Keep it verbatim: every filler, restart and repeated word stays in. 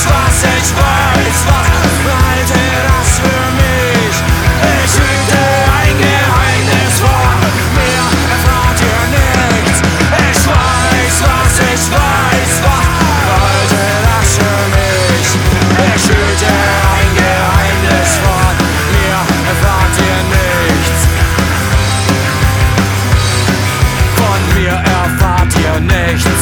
was ich weiß, was behalte das für mich. Ich hüte ein Geheimnis vor mir, erfahrt ihr nichts. Ich weiß, was ich weiß, was behalte das für mich. Ich hüte ein Geheimnis vor mir, erfahrt ihr nichts. Von mir erfahrt ihr nichts.